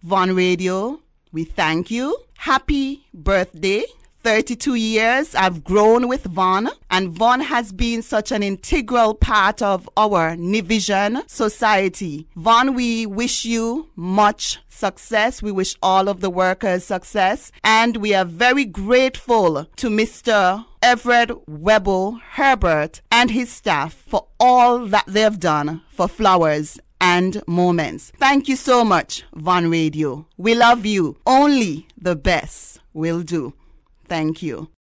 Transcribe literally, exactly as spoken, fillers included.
Von Radio, we thank you. Happy birthday. thirty-two years I've grown with Von, and Von has been such an integral part of our Nivision society. Von, we wish you much success. We wish all of the workers success, and we are very grateful to Mister Everett Webbo Herbert and his staff for all that they've done for Flowers and Moments. Thank you so much, Von Radio. We love you. Only the best will do. Thank you.